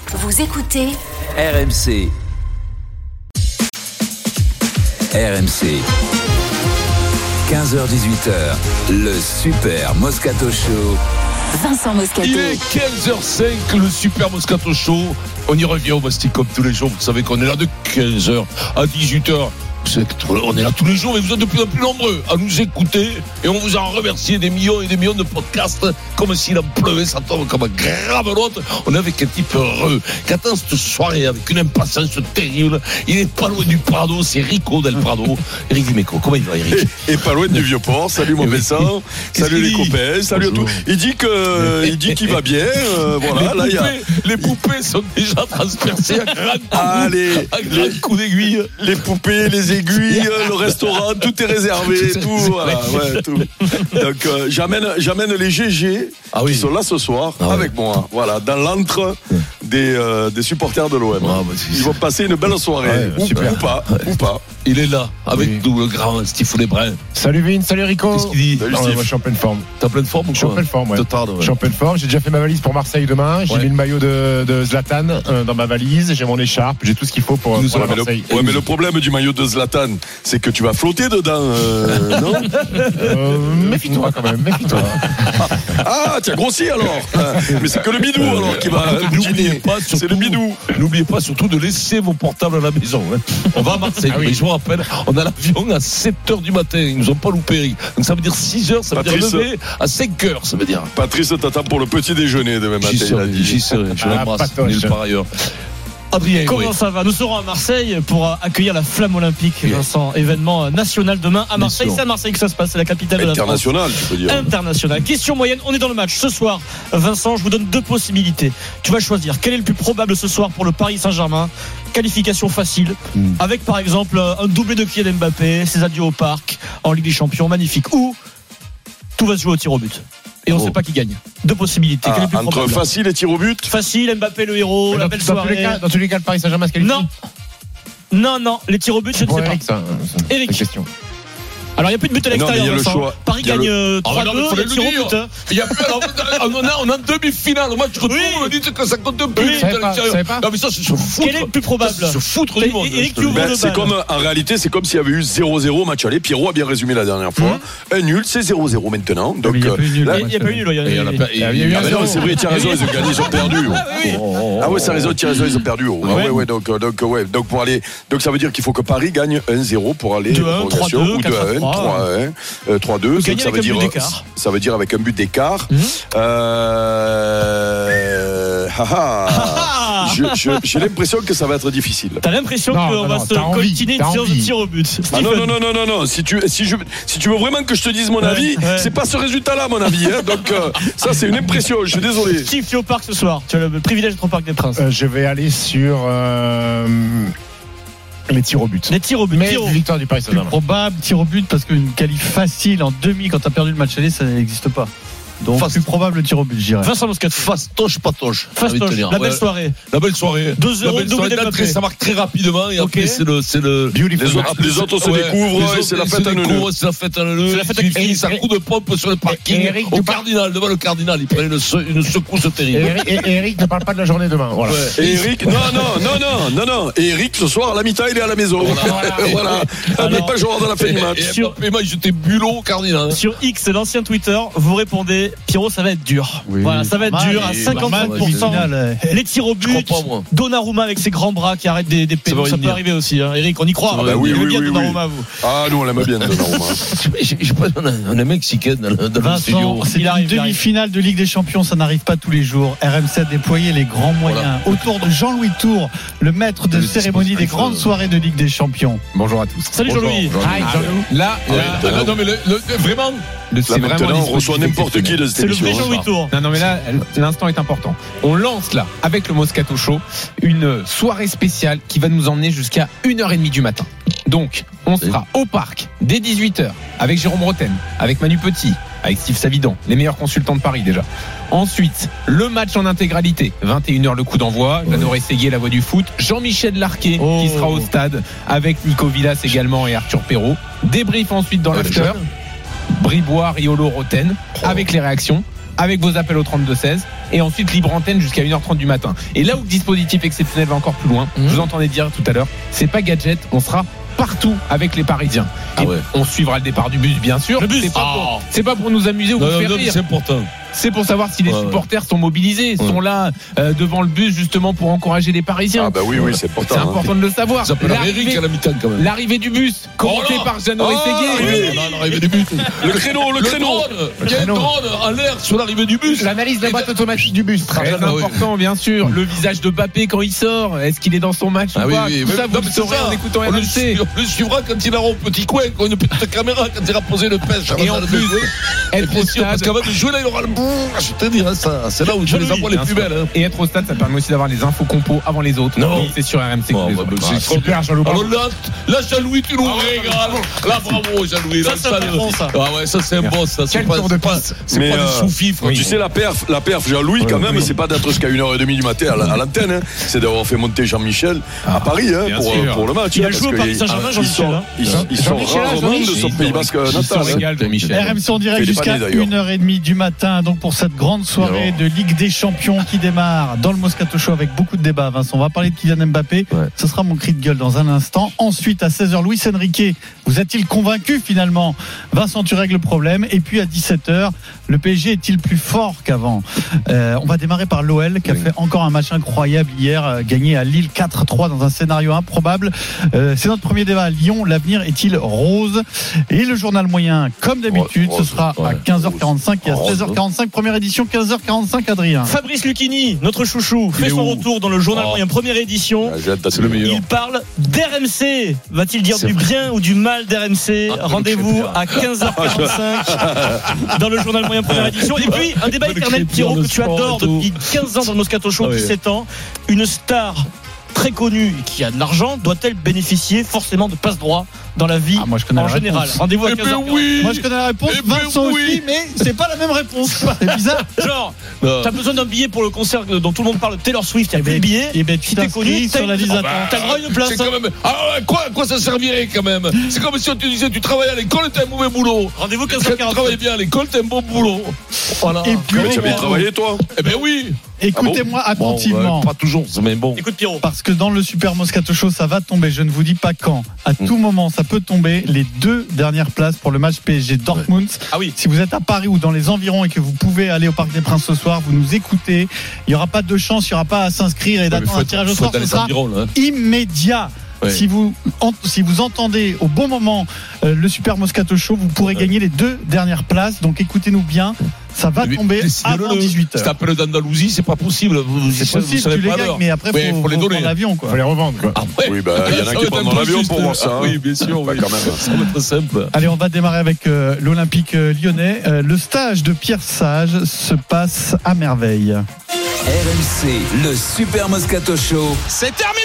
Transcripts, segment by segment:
Vous écoutez RMC. RMC. 15h-18h, le Super Moscato Show. Vincent Moscato. Il est 15h05, le Super Moscato Show. On y revient au Bastille comme tous les jours. Vous savez qu'on est là de 15h à 18h. On est là tous les jours, mais vous êtes de plus en plus nombreux à nous écouter. Et on vous en remercie des millions et des millions de podcasts. Comme s'il en pleuvait, ça tombe comme un grave l'autre. On est avec un type heureux qui attend cette soirée avec une impatience terrible. Il est pas loin du Prado, c'est Rico Del Prado. Eric Dimeco, comment il va, Eric? Et pas loin du Vieux-Port. Salut mon Vincent. Salut les copains. Salut à tous. Il dit qu'il va bien. Voilà, là, les poupées sont déjà transpercées à grand coup d'aiguille. Les poupées, les aiguilles, le restaurant, tout est réservé, tout, voilà, ouais, tout. Donc j'amène les GG qui sont là ce soir avec moi, voilà, dans l'antre des supporters de l'OM. Ils vont passer une belle soirée, ou pas. Il est là avec nous, le grand Steve Lebrun. Salut Vin, salut Rico. Qu'est-ce qu'il dit? Salut Steve. Moi je suis en pleine forme. T'es en pleine forme ou quoi? Je suis en pleine forme, ouais. Je suis en pleine forme. J'ai déjà fait ma valise pour Marseille demain. J'ai mis le maillot de Zlatan dans ma valise. J'ai mon écharpe. J'ai tout ce qu'il faut pour Marseille. Mais le problème du maillot de Zlatan, c'est que tu vas flotter dedans, non? Méfie-toi quand même, méfie-toi. Ah, tu as grossi alors. Mais c'est que le bidou alors qui va N'oubliez pas, surtout, c'est le bidou. N'oubliez pas surtout de laisser vos portables à la maison. On va à Marseille. Mais je vous rappelle, on a l'avion à 7h du matin. Ils nous ont pas loupé. Donc ça veut dire 6h, ça veut dire lever à 5h, ça veut dire. Patrice t'attend pour le petit déjeuner demain matin. J'y serai, je l'embrasse nulle part ailleurs. Adrien, comment ça va? Nous serons à Marseille pour accueillir la Flamme Olympique, Vincent, événement national demain à Marseille. C'est à Marseille que ça se passe, c'est la capitale de la France. International, tu peux dire. International. Question moyenne, on est dans le match ce soir. Vincent, je vous donne deux possibilités. Tu vas choisir quel est le plus probable ce soir pour le Paris Saint-Germain. Qualification facile, avec par exemple un doublé de Kylian Mbappé, ses adieux au parc en Ligue des Champions, magnifique. Ou tout va se jouer au tir au but. Et on ne sait pas qui gagne. Deux possibilités. Quel est le plus entre probable? facile et tir au but. Facile, Mbappé le héros, la belle soirée. Dans tous les cas, le Paris Saint-Germain se qualifie. Non, les tirs au but, je ne sais pas. Eric. Question. Alors il n'y a plus de but à l'extérieur. Il y a le choix. Paris gagne 3-2. On a une demi-finale. Moi, je retrouve, vous me dites que ça compte un peu. Non, mais ça, c'est se foutre. Quel est le plus probable? Se foutre du monde. Eric, tu ouvres le c'est comme, en réalité, c'est comme s'il y avait eu 0-0 match aller. Pierrot a bien résumé la dernière fois. Un nul, c'est 0-0 maintenant. Donc, il n'y a pas eu nul. Il n'y a pas eu nul. Il y a eu un. C'est vrai, tu as raison, ils ont gagné, ils ont perdu. Ah ouais, c'est raison, tu as raison, ils ont perdu. Donc pour aller. Donc ça veut dire qu'il faut que Paris gagne 1-0 pour aller en prolongation ou 2-1, 3-1. 3-2, ça veut dire avec un but d'écart. J'ai l'impression que ça va être difficile. T'as l'impression qu'on va se coltiner une séance de tir au but. Ah non. Si tu veux vraiment que je te dise mon avis, c'est pas ce résultat-là, mon avis. Donc ça, c'est une impression. Je suis désolé. Steve, tu es au parc ce soir. Tu as le privilège d'être au Parc des Princes. Je vais aller sur les tirs au but. Les tirs au but. Mais victoire du Paris Saint-Germain. Probable tir au but parce qu'une qualif facile en demi quand t'as perdu le match aller, ça n'existe pas. Donc plus probable le tir au but, je dirais. Vincent Moscato. Fastoche, patoche. La belle soirée. La belle soirée. 2-0, double d'Mbappé. Ça marque très rapidement et après c'est le les autres se découvrent et c'est la fête à neuneu. C'est la fête à neuneu. Il finit sa coup de pompe sur le parking au Cardinal, devant le Cardinal. Il prend une secousse terrible. Et Eric ne parle pas de la journée demain. Voilà. Et Eric, non. Et Eric, ce soir, à la mi-temps, il est à la maison. Voilà. Il n'est pas joueur dans la fin du match. Et moi, j'étais bulot au Cardinal. Sur X, l'ancien Twitter, vous répondez Pierrot, ça va être dur. Voilà, ça va être dur à 55%. Les tirs au but. Donnarumma avec ses grands bras qui arrêtent des pénaux, ça peut arriver aussi. Eric, on y croit. Oui, bien Donnarumma, vous. Ah, nous on l'aime bien Donnarumma. On est mexicain dans le studio. C'est une demi-finale de Ligue des Champions, ça n'arrive pas tous les jours. RMC a déployé les grands moyens autour de Jean-Louis Tour, le maître de cérémonie des grandes soirées de Ligue des Champions. Bonjour à tous. Salut Jean-Louis. Là, non mais vraiment. Là maintenant on reçoit n'importe qui de cette émission. C'est le vrai Jean-Louis Tour. Non mais là l'instant est important. On lance là avec le Moscato Show une soirée spéciale qui va nous emmener jusqu'à 1h30 du matin. Donc on sera au parc dès 18h avec Jérôme Roten, avec Manu Petit, avec Steve Savidan, les meilleurs consultants de Paris déjà. Ensuite, le match en intégralité, 21h le coup d'envoi, Jeannot Séguier, la voix du foot, Jean-Michel Larquet qui sera au stade avec Nico Villas également et Arthur Perrault. Débrief ensuite dans l'after, Briboire, Riolo, Roten avec les réactions. avec vos appels au 32-16 et ensuite libre antenne jusqu'à 1h30 du matin. Et là où le dispositif exceptionnel va encore plus loin, je vous entendais dire tout à l'heure, c'est pas gadget, on sera partout avec les Parisiens. On suivra le départ du bus, bien sûr. Le bus, c'est pas pour nous amuser ou vous faire rire. C'est important. C'est pour savoir si les supporters sont mobilisés, sont là devant le bus justement pour encourager les Parisiens. Ah bah oui, c'est important. C'est important de le savoir. Ça s'appelle Eric à la mi-temps quand même. L'arrivée du bus, commenté par Jeannot Rességuier. L'arrivée du bus. Le créneau. Il y a un drone en l'air sur l'arrivée du bus. L'analyse de la boîte automatique du bus. Très important, bien sûr. Le visage de Mbappé quand il sort. Est-ce qu'il est dans son match ou pas? Tout ça, vous le saurez en écoutant RMC. On le suivra quand il aura un petit coin, une petite caméra, quand il aura posé le pêche. Et en plus, être au stade. Parce qu'avant de jouer là, il aura le je te dis, ça, c'est là où je les envoie les plus belles. Et être au stade, ça permet aussi d'avoir les infos compos avant les autres. Non. C'est sur RMC. C'est super, Jean-Louis. Alors là, Jean-Louis, tu nous régales. Là, bravo, Jean-Louis. Ça, c'est bon, ça. Ah ouais, ça, c'est un boss. C'est pas du sous-fifre. Tu sais, la perf, Jean-Louis, quand même, c'est pas d'être jusqu'à 1h30 du matin à l'antenne. C'est d'avoir fait monter Jean-Michel à Paris pour le match. Il a joué au Paris Saint-Germain, Jean-Michel. Ils sont rarement de son Pays Basque natal. RMC en direct jusqu'à 1h30 du matin, donc pour cette grande soirée de Ligue des Champions qui démarre dans le Moscato Show avec beaucoup de débats. Vincent, on va parler de Kylian Mbappé. Ce sera mon cri de gueule dans un instant. Ensuite, à 16h, Luis Enrique vous a-t-il convaincu finalement? Vincent, tu règles le problème. Et puis à 17h, le PSG est-il plus fort qu'avant? On va démarrer par l'OL qui a fait encore un match incroyable hier, gagné à Lille 4-3 dans un scénario improbable. C'est notre premier débat. Lyon, l'avenir est-il rose? Et le journal moyen, comme d'habitude, ce sera à 15h45 et à 16h45. Première édition, 15h45, Adrien. Fabrice Lucchini, notre chouchou, fait son retour dans le journal moyen, première édition. C'est le meilleur. Il parle d'RMC. Va-t-il dire du bien ou du mal d'RMC? Rendez-vous à 15h45 dans le journal moyen, première édition. Et puis, un débat éternel, Pierrot, que tu adores depuis 15 ans dans le Moscato Show, 17 ans. Une star très connue et qui a de l'argent doit-elle bénéficier forcément de passe-droit dans la vie en général? Rendez-vous à 15h. Moi je connais la réponse, Vincent aussi, mais c'est pas la même réponse. C'est bizarre. Genre, t'as besoin d'un billet pour le concert dont tout le monde parle, Taylor Swift, il y a plus de billets. Et tu t'es connu sur la liste d'attente. T'as le droit à une place. Quoi ça servirait quand même? C'est comme si on te disait tu travailles à l'école, t'as un mauvais boulot. Rendez-vous 15h45. Tu travailles bien à l'école, t'as un bon boulot. Voilà. Et puis, tu as bien travaillé, toi? Eh ben oui. Écoutez-moi attentivement. Pas toujours, mais bon. Écoute Pierrot. Parce que dans le Super Moscato Show, ça va tomber. Je ne vous dis pas quand. À tout moment, ça peut tomber. Les 2 dernières places pour le match PSG Dortmund. Ah oui. Si vous êtes à Paris ou dans les environs et que vous pouvez aller au Parc des Princes ce soir, vous nous écoutez. Il n'y aura pas de chance, il n'y aura pas à s'inscrire et d'attendre un tirage au sort. Ce sera immédiat. Ouais. Si vous entendez au bon moment le Super Moscato Show, vous pourrez gagner les 2 dernières places. Donc écoutez-nous bien, ça va tomber avant 18h. Si t'appelles d'Andalousie, c'est pas possible. C'est possible, tu les gagnes, mais après faut les donner. Prendre l'avion, quoi. Faut les revendre, quoi. Ah ouais. Oui, il y en a qui prennent l'avion pour voir ça. Oui, bien sûr. Quand même. Ça va être simple. Allez, on va démarrer avec l'Olympique lyonnais. Le stage de Pierre Sage se passe à merveille. RMC, le Super Moscato Show. C'est terminé.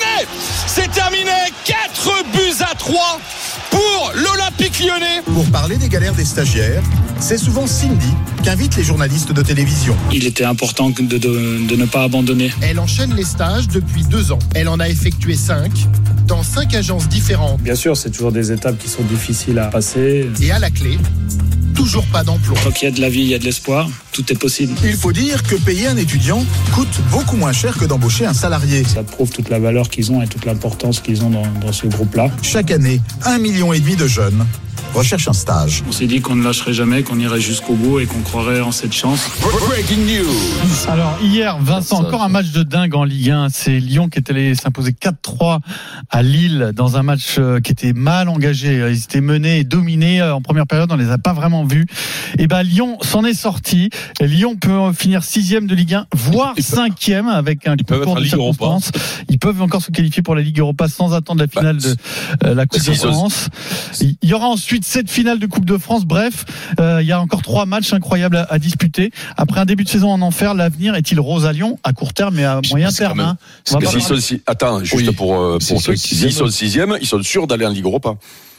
4-3 pour l'Olympique lyonnais. Pour parler des galères des stagiaires, c'est souvent Cindy qu'invite les journalistes de télévision. Il était important de ne pas abandonner. Elle enchaîne les stages depuis 2 ans. Elle en a effectué 5 dans 5 agences différentes. Bien sûr, c'est toujours des étapes qui sont difficiles à passer. Et à la clé, toujours pas d'emploi. Tant qu'il y a de la vie, il y a de l'espoir. Tout est possible. Il faut dire que payer un étudiant coûte beaucoup moins cher que d'embaucher un salarié. Ça prouve toute la valeur qu'ils ont et toute l'importance qu'ils ont dans ce groupe-là. Chaque année, 1,5 million de jeunes recherchent un stage. On s'est dit qu'on ne lâcherait jamais, qu'on irait jusqu'au bout et qu'on croirait en cette chance. Breaking news. Alors hier, Vincent, encore un match de dingue en Ligue 1. C'est Lyon qui est allé s'imposer 4-3 à Lille dans un match qui était mal engagé. Ils étaient menés et dominés en première période. On les a pas vraiment vus. Et Lyon s'en est sorti. Lyon peut finir 6e de Ligue 1, voire 5e avec un concours de circonstances. Ils peuvent encore se qualifier pour la Ligue Europa sans attendre la finale de la Coupe de France. Il y aura ensuite 7 finales de Coupe de France. Bref, il y a encore 3 matchs incroyables à disputer. Après un début de saison en enfer, l'avenir est-il rose à Lyon, à court terme et à moyen terme? Attends, juste pour ceux qui sont 6e, ils sont sûrs d'aller en Ligue Europa.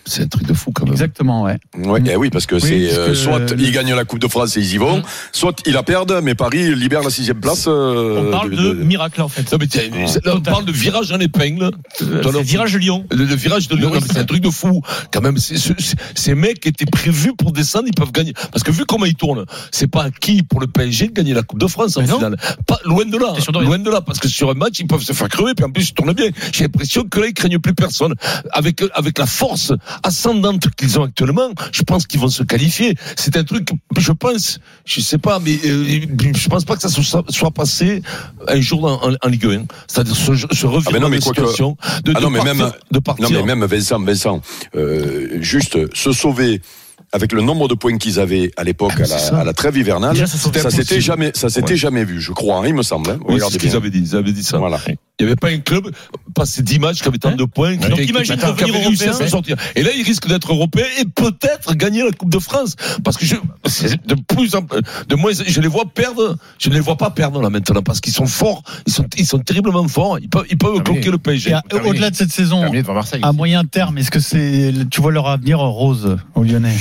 C'est un truc de fou quand même. Exactement, ouais. Oui, parce que soit ils gagnent la Coupe de France et ils y vont, soit ils la perdent, mais Paris libère la 6e place. On parle de miracle en fait. Non, mais on parle de virage en épingle. Le virage de Lyon. Le virage de Lyon, c'est un truc de fou. Quand même, ces mecs étaient prévus pour descendre, ils peuvent gagner. Parce que vu comment ils tournent, c'est pas acquis pour le PSG de gagner la Coupe de France en finale. Pas loin de là. Loin de là, parce que sur un match, ils peuvent se faire crever, puis en plus, ils tournent bien. J'ai l'impression que là, ils craignent plus personne. Avec la force ascendante qu'ils ont actuellement, je pense qu'ils vont se qualifier. C'est un truc, je sais pas, mais je pense pas que ça soit passé un jour en Ligue 1. C'est-à-dire se revirer de situation de partir. Non, mais même Vincent, juste se sauver avec le nombre de points qu'ils avaient à l'époque à la trêve hivernale, ça s'était jamais vu, je crois, il me semble. Oui, c'est ce qu'ils avaient dit. Ils avaient dit ça. Voilà. Il n'y avait pas un club passé 10 matchs qui avait tant de points, qui avait réussi à s'en sortir. Et là, ils risquent d'être européens et peut-être gagner la Coupe de France. Parce que de moins, je les vois perdre. Je ne les vois pas perdre là maintenant parce qu'ils sont forts. Ils sont terriblement forts. Ils peuvent bloquer le PSG. Au-delà de cette saison, à moyen terme, est-ce que tu vois leur avenir rose aux Lyonnais?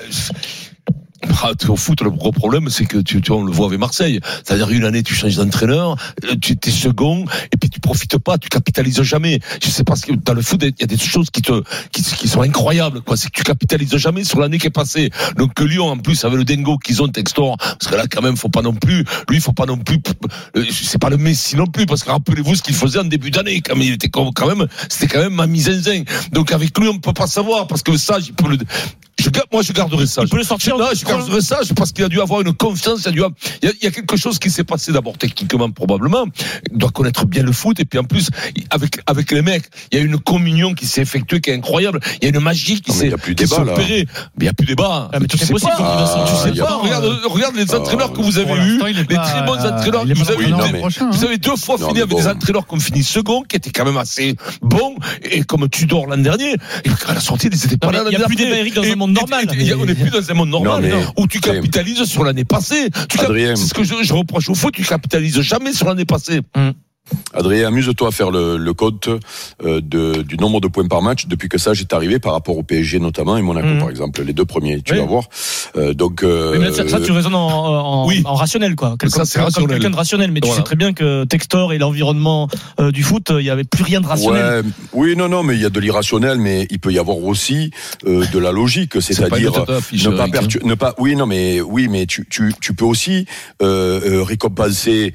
Au foot, le gros problème, c'est que on le voit avec Marseille. C'est-à-dire, une année, tu changes d'entraîneur, tu es second, et puis tu profites pas, tu capitalises jamais. Je sais pas, parce que dans le foot, il y a des choses qui sont incroyables, quoi. C'est que tu capitalises jamais sur l'année qui est passée. Donc, que Lyon, en plus, avec le dingo qu'ils ont, Textor, parce que là, quand même, faut pas non plus, c'est pas le Messi non plus, parce que rappelez-vous ce qu'il faisait en début d'année, c'était quand même ma zinzin. Donc, avec lui, on peut pas savoir, parce que ça, moi, je garderai ça. Il peut le sortir. Je garderai ça parce qu'il a dû avoir une confiance. Il y a quelque chose qui s'est passé d'abord techniquement, probablement. Il doit connaître bien le foot. Et puis, en plus, avec les mecs, il y a une communion qui s'est effectuée qui est incroyable. Il y a une magie qui s'est opérée. Mais il n'y a plus débat. Mais tu sais pas. Regarde les entraîneurs que vous avez eus. Les très bons entraîneurs. Vous avez 2 fois fini avec des entraîneurs qui ont fini second, qui étaient quand même assez bons. Et comme Tudor l'an dernier. Et à la sortie, ils n'étaient pas là. Il n'y a plus débat, Eric, dans un monde normal. On n'est plus dans un monde normal où tu capitalises sur l'année passée. C'est ce que je reproche au foot, tu capitalises jamais sur l'année passée. Adrien, amuse-toi à faire le compte du nombre de points par match depuis que ça est arrivé par rapport au PSG notamment et Monaco par exemple, les 2 premiers, tu vas voir. Mais ça tu raisonnes en rationnel quoi. Quelqu'un de rationnel, mais tu sais très bien que Textor et l'environnement du foot, il y avait plus rien de rationnel. Ouais, oui, non, mais il y a de l'irrationnel, mais il peut y avoir aussi de la logique, c'est-à-dire ne pas. Oui, mais tu peux aussi récompenser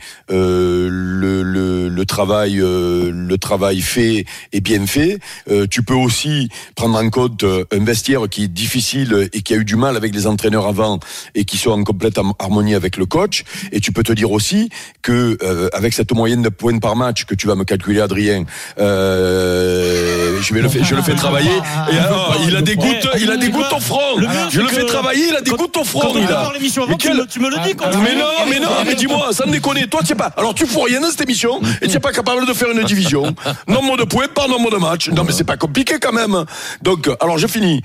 le travail fait et bien fait. Tu peux aussi prendre en compte un vestiaire qui est difficile et qui a eu du mal avec les entraîneurs avant et qui sont en complète harmonie avec le coach. Et tu peux te dire aussi que avec cette moyenne de points par match que tu vas me calculer, Adrien, je le fais travailler. Et alors, il a des gouttes au front. Je le fais travailler, il a des gouttes au front. Quand on va voir l'émission avant, tu me le dis. Mais dis-moi, ça me déconne. Toi, tu sais pas. Alors, tu fous rien dans cette émission et tu n'es pas capable de faire une division. Nombre de points par nombre de matchs. Non, mais c'est pas compliqué quand même. Donc, alors je finis.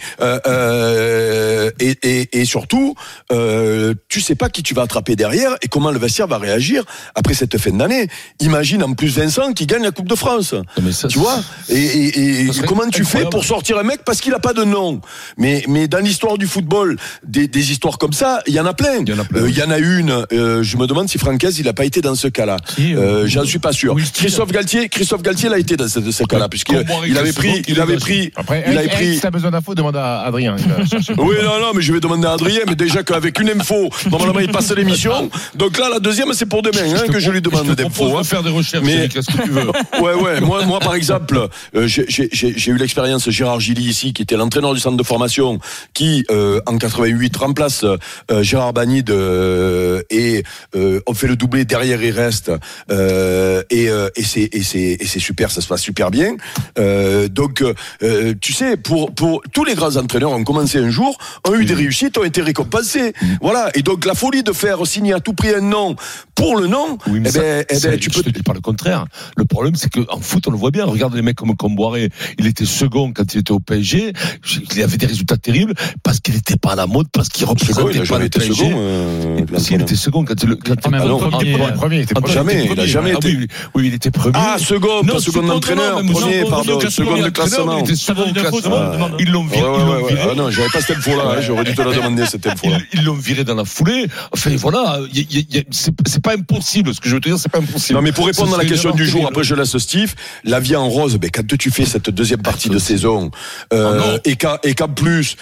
Et surtout, tu sais pas qui tu vas attraper derrière et comment le vestiaire va réagir après cette fin d'année. Imagine en plus Vincent qui gagne la Coupe de France. Tu vois ? Et comment tu fais pour sortir un mec parce qu'il a pas de nom ? Mais dans l'histoire du football, des histoires comme ça, il y en a plein. Il y en a une. Je me demande si Francaise il a pas été dans ce cas-là. J'en suis pas sûr. Christophe Galtier l'a été dans ce cas-là puisqu'il avait pris. Si t'as besoin d'infos, demande à Adrien. Oui, non, mais je vais demander à Adrien, mais déjà qu'avec une info, normalement il passe l'émission. Donc là, la deuxième, c'est pour demain que je lui demande d'infos. On va faire des recherches. Mais qu'est-ce que tu veux ? Ouais. Moi, par exemple, j'ai eu l'expérience Gérard Gilly ici, qui était l'entraîneur du centre de formation, qui en 88 remplace Gérard Banide et on fait le doublé derrière il reste. Et c'est super, ça se passe super bien. Donc, tu sais, pour tous les grands entraîneurs ont commencé un jour, ont eu des réussites, ont été récompensés. Voilà. Et donc, la folie de faire signer à tout prix un nom pour le nom, tu peux. Je te dis pas le contraire. Le problème, c'est qu'en foot, on le voit bien. Regarde les mecs comme Comboiré. Il était second quand il était au PSG. Il avait des résultats terribles parce qu'il n'était pas à la mode, parce qu'il représentait pas le PSG. Il était second quand il premier. Il a jamais été. Oui, il était premier. Ah, second d'entraîneur, premier, pardon, second de classement. Il était second de classement. Ils l'ont viré. Ah non, j'avais pas cette info-là, j'aurais dû te la demander, cette info-là. Ils l'ont viré dans la foulée. Enfin, voilà, c'est pas impossible. Ce que je veux te dire, c'est pas impossible. Non, mais pour répondre à la question du jour, après je laisse Steve, la vie en rose, quand tu fais cette deuxième partie de saison, et qu'en plus,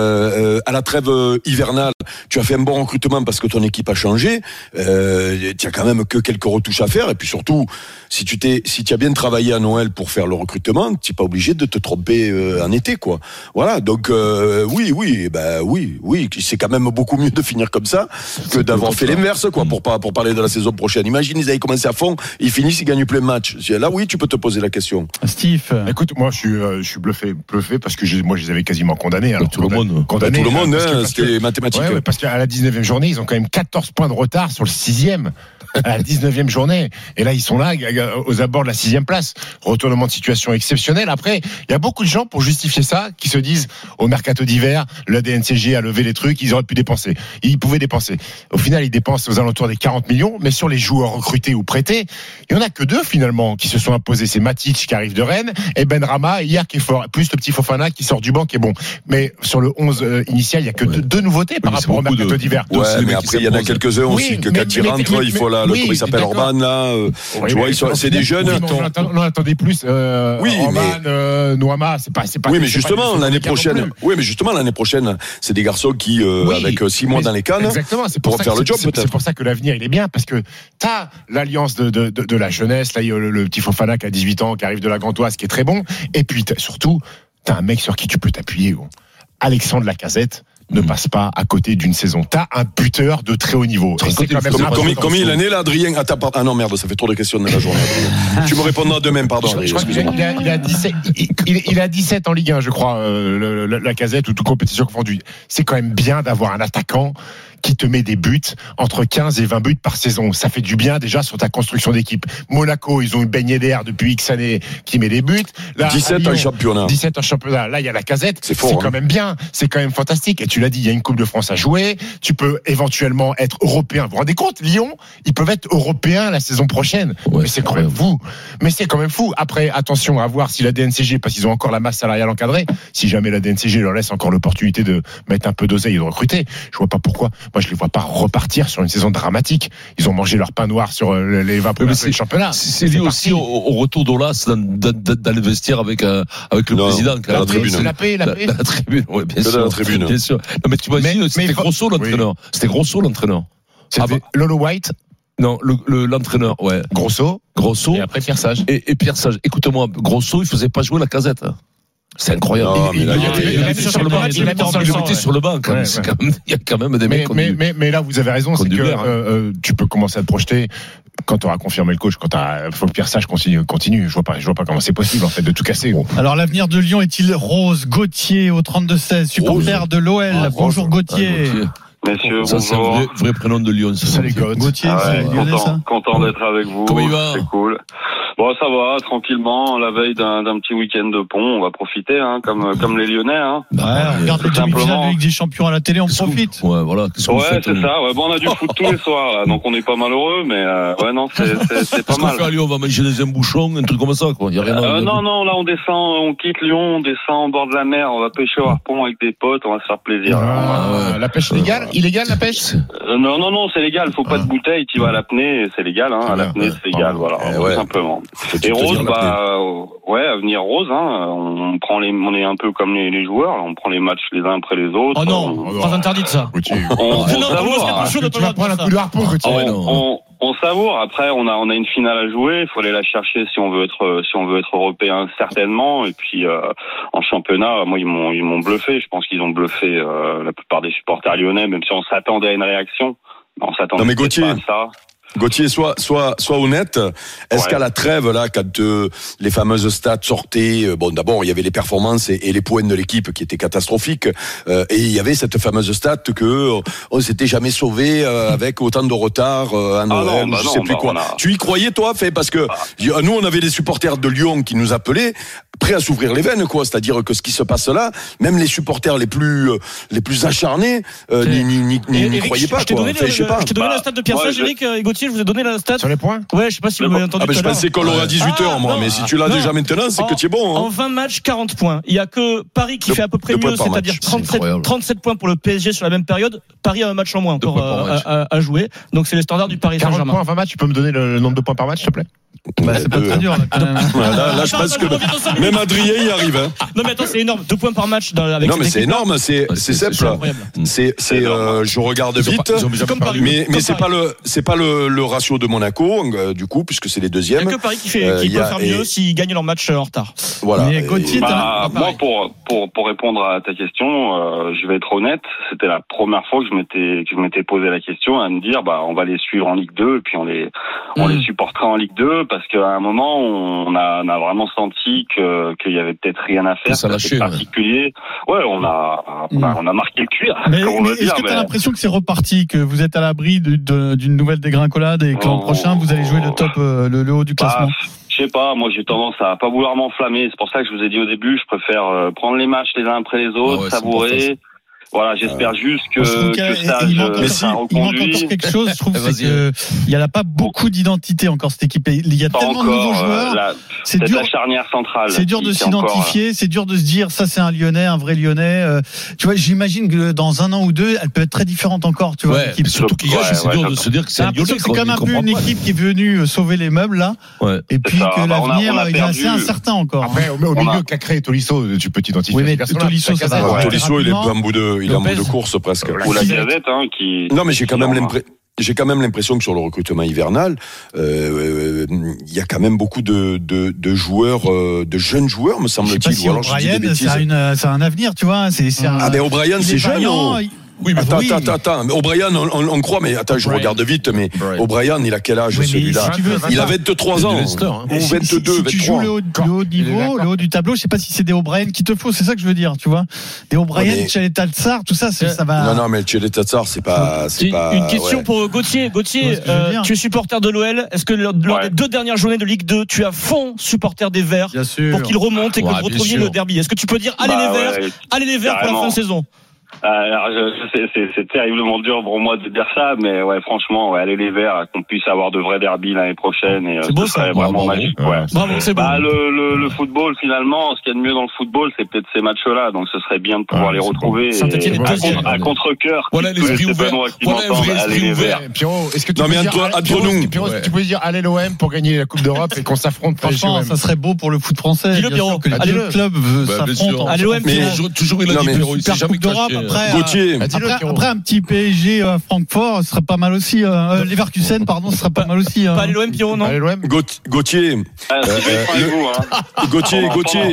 à la trêve hivernale, tu as fait un bon recrutement parce que ton équipe a changé, tu as quand même que quelques retouches à faire, et puis surtout, si tu as bien travaillé à Noël pour faire le recrutement, tu n'es pas obligé de te tromper en été, quoi. Voilà, donc oui, c'est quand même beaucoup mieux de finir comme ça que d'avoir fait l'inverse, quoi, pour parler de la saison prochaine. Imagine, ils avaient commencé à fond, ils finissent, ils gagnent plein de matchs. Là, oui, tu peux te poser la question. Steve, écoute, moi, je suis bluffé parce que moi, je les avais quasiment condamnés. Alors, tout le monde, c'était mathématique. Ouais, parce qu'à la 19e journée, ils ont quand même 14 points de retard sur le 6e. À la 19e journée. Et là, ils sont là, aux abords de la 6e place. Retournement de situation exceptionnel. Après, il y a beaucoup de gens, pour justifier ça, qui se disent, au mercato d'hiver, la DNCG a levé les trucs, ils auraient pu dépenser. Ils pouvaient dépenser. Au final, ils dépensent aux alentours des 40 millions, mais sur les joueurs recrutés ou prêtés, il y en a que deux, finalement, qui se sont imposés. C'est Matic, qui arrive de Rennes, et Benrahma, hier, qui est fort. Plus le petit Fofana, qui sort du banc, qui est bon. Mais sur le 11 initial, il y a que deux nouveautés par rapport au mercato d'hiver. Ouais, mais après, il y en a quelques-uns aussi, que quand ils rentrent, il faut là, comment il s'appelle, Orban, là, tu vois, c'est des jeunes. On attendait plus, Orban, Noama, c'est pas. Oui, mais justement, l'année prochaine, c'est des garçons qui, avec 6 mois dans les cannes, exactement, pour faire le job, peut-être. C'est pour ça que l'avenir, il est bien, parce que t'as l'alliance de la jeunesse, là, il y a le petit Fofana qui a 18 ans, qui arrive de la Gantoise, qui est très bon, et puis surtout, t'as un mec sur qui tu peux t'appuyer, Alexandre Lacazette ne passe pas à côté d'une saison. T'as un buteur de très haut niveau. Combien l'année là, Adrien? Ah non, merde, ça fait trop de questions dans la journée. Tu me répondras demain, pardon. Il a 17 en Ligue 1, je crois, Lacazette, ou toute compétition confondue. C'est quand même bien d'avoir un attaquant qui te met des buts entre 15 et 20 buts par saison. Ça fait du bien déjà sur ta construction d'équipe. Monaco, ils ont une baignée d'air depuis X années qui met des buts. Là, 17 en championnat. 17 en championnat. Là, il y a Lacazette. C'est fort, quand même bien. C'est quand même fantastique. Et tu l'as dit, il y a une Coupe de France à jouer. Tu peux éventuellement être européen. Vous vous rendez compte, Lyon, ils peuvent être européens la saison prochaine. Ouais, mais c'est quand même fou. Après, attention à voir si la DNCG, parce qu'ils ont encore la masse salariale encadrée, si jamais la DNCG leur laisse encore l'opportunité de mettre un peu d'oseille et de recruter, je vois pas pourquoi. Moi, je les vois pas repartir sur une saison dramatique. Ils ont mangé leur pain noir sur les 20 premiers du championnat. C'est lié aussi au retour d'Olas dans le vestiaire avec le président. La tribune. La tribune, oui, bien sûr. La tribune. Bien sûr. Non, mais tu imagines, c'était Grosso l'entraîneur. C'était Grosso l'entraîneur. C'était Lolo White. Non, l'entraîneur, ouais. Grosso. Et après Pierre Sage. Et Pierre Sage. Écoute-moi, Grosso, il faisait pas jouer Lacazette. C'est incroyable. Il était sur le banc. Il était sur le banc. Il y a quand même des mecs. Mais là, vous avez raison, c'est que tu peux commencer à te projeter quand tu auras confirmé le coach. Faut que Pierre Sage continue. Je vois pas comment c'est possible en fait de tout casser. Alors l'avenir de Lyon est-il rose? Gauthier au 32-16, supporter de l'OL. Bonjour Gauthier. Messieurs, ça c'est un vrai prénom de Lyon. Ça les Gauthier, c'est lyonnais ça. Content d'être avec vous. Comment il va? C'est cool. Bon, ça va, tranquillement, la veille d'un petit week-end de pont, on va profiter, comme les Lyonnais, Ouais, regarde les demi-finales de Ligue des Champions à la télé, on profite. Ouais, voilà. C'est ça. Ouais, bon, on a du foot tous les soirs, là, donc on n'est pas malheureux, mais non, c'est pas mal. À Lyon, on va manger des embouchons, un truc comme ça, quoi. Y a rien non, là, on descend, on quitte Lyon, on descend au bord de la mer, on va pêcher au harpon avec des potes, on va se faire plaisir. La pêche illégale, la pêche? Non, c'est légal, faut pas de bouteille, tu vas à l'apnée, c'est légal, à l'apnée, c'est légal, voilà, tout simplement. Et Rose, avenir Rose, on est un peu comme les joueurs, on prend les matchs les uns après les autres. Oh non, pas interdit de ça. On savoure. Tu vas prendre un coup de harpon, on savoure. Après, on a une finale à jouer. Il faut aller la chercher si on veut être européen, certainement. Et puis, en championnat, moi, ils m'ont bluffé. Je pense qu'ils ont bluffé, la plupart des supporters lyonnais, même si on s'attendait à une réaction. On s'attendait pas à ça. Gauthier, sois honnête. Est-ce qu'à la trêve, là, quand les fameuses stats sortaient, d'abord, il y avait les performances et les points de l'équipe qui étaient catastrophiques, et il y avait cette fameuse stat que on s'était jamais sauvé avec autant de retard à Noël, je sais plus quoi. Tu y croyais, toi, parce que nous, on avait des supporters de Lyon qui nous appelaient prêts à s'ouvrir les veines, quoi. C'est-à-dire que ce qui se passe là, même les supporters les plus acharnés n'y croyaient pas. Je t'ai donné la stat de Pierre Sage, Eric et Gauthier, je vous ai donné la stat. Sur les points? Ouais, je sais pas si vous m'avez entendu. Je pensais qu'on l'aurait à 18h, moi, mais si tu l'as déjà maintenant, c'est que tu es bon. En 20 matchs, 40 points. Il y a que Paris qui fait à peu près mieux, c'est-à-dire 37 points pour le PSG sur la même période. Paris a un match en moins encore à jouer. Donc c'est les standards du Paris Saint-Germain. 40 points en 20 matchs, tu peux me donner le nombre de points par match, s'il te plaît? C'est pas très dur. Là, je pense que même Adrien y arrive. Non, mais attends, c'est énorme. 2 points par match avec. Non, mais c'est énorme. C'est simple. Je regarde vite. Mais c'est pas le ratio de Monaco, du coup, puisque c'est les deuxièmes. Il n'y a que Paris qui peut faire mieux s'ils gagnent leur match en retard. Voilà. Mais Gauthier, moi, pour répondre à ta question, je vais être honnête. C'était la première fois que je m'étais posé la question à me dire, on va les suivre en Ligue 2 et puis on les supportera en Ligue 2 parce qu'à un moment on a vraiment senti qu'il y avait peut-être rien à faire. Ça lâchait, particulier. Ouais, on a marqué le cuir. Mais est-ce que tu as l'impression que c'est reparti, que vous êtes à l'abri d'une nouvelle dégringolade et que l'an prochain vous allez jouer le top, le haut du classement? Je sais pas, moi j'ai tendance à pas vouloir m'enflammer. C'est pour ça que je vous ai dit au début, je préfère prendre les matches les uns après les autres, savourer. Voilà, j'espère juste que ça il manque encore quelque chose, je trouve, c'est que il y a pas beaucoup d'identité encore cette équipe. Il y a tellement de nouveaux joueurs. C'est dur. La charnière centrale. C'est dur de s'identifier, c'est dur de se dire ça c'est un Lyonnais, un vrai Lyonnais. Tu vois, j'imagine que dans un an ou deux, elle peut être très différente encore. Tu vois, l'équipe. Surtout qu'il gagne, c'est dur de se dire que c'est un Lyonnais. C'est quand même un peu une équipe qui est venue sauver les meubles là. Et puis que l'avenir il est assez incertain encore. Après, au milieu, Cacré et Tolisso, tu peux t'identifier. Oui, mais Tolisso, ça va. Tolisso, il est un bout de course presque. Ou la Gazette, qui. Non, mais j'ai quand même l'impression que sur le recrutement hivernal, il y a quand même beaucoup de joueurs, de jeunes joueurs, me semble-t-il. Si O'Brien, c'est un avenir, tu vois. Ben O'Brien, c'est jeune. Oui, mais attends. O'Brien, on croit, mais attends, je regarde vite, mais O'Brien, il a quel âge celui-là? Il a 23 ans. Ou 22, 23. Si tu joues le haut niveau, le haut du tableau, je sais pas si c'est des O'Brien qu'il te faut, c'est ça que je veux dire, tu vois. Des O'Brien, Tcheleta Tsar, tout ça, ça va. Non, mais Tcheleta Tsar, c'est pas. Une question pour Gauthier. Gauthier, tu es supporter de l'OL. Est-ce que lors des 2 dernières journées de Ligue 2, tu as fond supporter des Verts pour qu'ils remontent et que vous retrouviez le derby? Est-ce que tu peux dire allez les Verts pour la fin de saison? Alors, c'est terriblement dur pour moi de dire ça, mais franchement, allez les Verts, qu'on puisse avoir de vrais derbys l'année prochaine, et c'est beau, ça serait vraiment magique. Bravo, c'est beau. Le football, finalement, ce qu'il y a de mieux dans le football, c'est peut-être ces matchs-là, donc ce serait bien de pouvoir les retrouver. À contre-cœur. Voilà l'esprit ouvert. Voilà un vrai esprit ouvert. Pierrot, est-ce que tu peux dire allez l'OM pour gagner la Coupe d'Europe et qu'on s'affronte? Franchement, ça serait beau pour le foot français. Dis-le, Pierrot. Que les deux clubs s'affrontent. Allez l'OM. Toujours il a dit Pierrot, il s'est jamais caché. Après un petit PSG à Francfort, ce serait pas mal aussi. Leverkusen, pardon, ce serait pas mal aussi. Pas l'OM, Pierrot, non? Gauthier. Gauthier,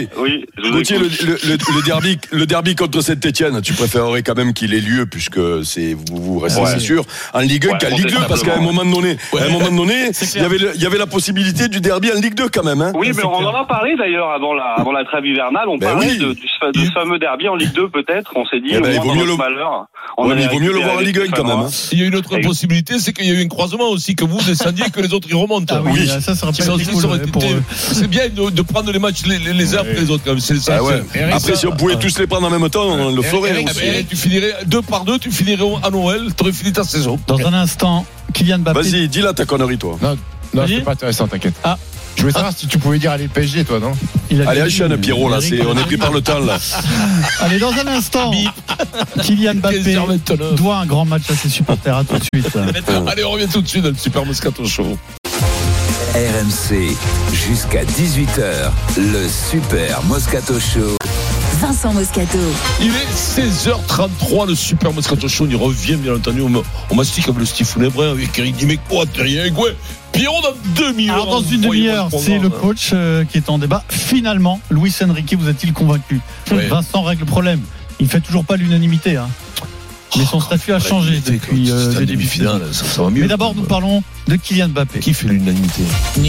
le derby contre Saint-Etienne, tu préférerais quand même qu'il ait lieu, puisque vous restez, c'est sûr, en Ligue 1 qu'en Ligue 2, parce qu'à un moment donné, il y avait la possibilité du derby en Ligue 2 quand même. Oui, mais on en a parlé d'ailleurs avant la trêve hivernale. On parlait de ce fameux derby en Ligue 2, peut-être. On s'est dit, il vaut mieux le voir en Ligue 1 quand même. Il y a une autre possibilité, c'est qu'il y a eu un croisement aussi, que vous descendiez, que les autres ils remontent. Oui, ça serait pas c'est bien de prendre les matchs les uns après les autres, quand même. C'est ça. Après, si on pouvait tous les prendre en même temps, on le ferait aussi. Tu finirais 2 par 2, tu finirais à Noël, tu aurais fini ta saison. Dans un instant, Kylian Mbappé. Vas-y, dis là ta connerie, toi. Non, c'est pas intéressant, t'inquiète. Je voulais savoir si tu pouvais dire allez le PSG, toi, non? Allez, enchaîne, Pierrot, là, on est pris par le temps, là. Allez, dans un instant, Kylian Mbappé doit un grand match à ses supporters. À tout de suite. Allez, on revient tout de suite dans le Super Moscato Show. RMC, jusqu'à 18h, le Super Moscato Show. Vincent Moscato. Il est 16h33, le Super Moscato Show. On y revient, bien entendu. On mastique comme le Steve Funebray avec Eric. Il dit mais quoi, t'es rien, quoi? Pierrot dans 2 minutes. Alors dans une demi-heure, c'est le coach qui est en débat. Finalement, Luis Enrique vous a-t-il convaincu? Vincent règle le problème. Il fait toujours pas l'unanimité. Mais son statut a changé depuis le début final. Ça va mieux. Mais d'abord, nous parlons de Kylian Mbappé. Qui fait l'unanimité?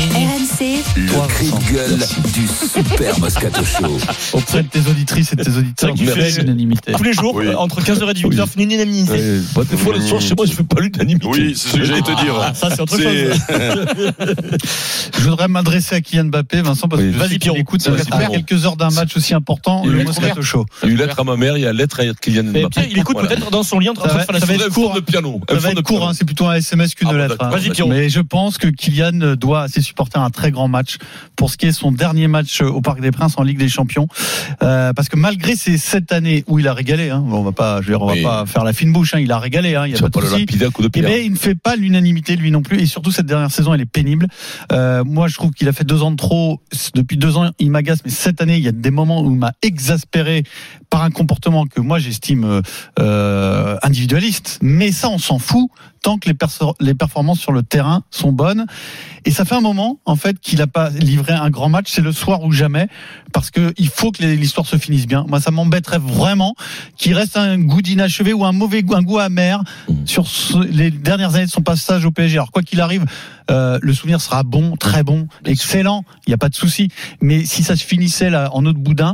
RMC. Le cri de gueule du Super Moscato Show. Auprès de tes auditrices et de tes auditeurs, tu fais l'unanimité. Tous les jours, entre 15h et 18h, fait une unanimité. Des fois, le soir, chez moi, je fais pas l'unanimité. Oui, c'est ce que j'allais te dire. Ça, c'est autre chose. Je voudrais m'adresser à Kylian Mbappé, Vincent, parce que je sais qu'il écoute à quelques heures d'un match aussi important, le Moscato Show. Il y a eu lettre à ma mère, il y a lettre à Kylian Mbappé. Il écoute peut-être dans son lit en train de faire la être court de piano. Ça va être court, c'est plutôt un SMS qu'une lettre. Vas-y, Pierrot. Mais je pense que Kylian doit à ses supporters un très grand match pour ce qui est son dernier match au Parc des Princes en Ligue des Champions. Parce que malgré ces 7 années où il a régalé, on va pas faire la fine bouche, il a régalé, il y a pas de souci. Mais il ne fait pas l'unanimité lui non plus, et surtout cette dernière saison elle est pénible. Moi je trouve qu'il a fait 2 ans de trop. Depuis 2 ans il m'agace, mais cette année il y a des moments où il m'a exaspéré par un comportement que moi j'estime individualiste. Mais ça on s'en fout tant que les performances sur le terrain sont bonnes. Et ça fait un moment, en fait, qu'il n'a pas livré un grand match. C'est le soir ou jamais, parce que il faut que l'histoire se finisse bien. Moi, ça m'embêterait vraiment qu'il reste un goût d'inachevé ou un goût amer sur les dernières années de son passage au PSG. Alors, quoi qu'il arrive, le souvenir sera bon, très bon, excellent. Il n'y a pas de souci. Mais si ça se finissait là en eau de boudin,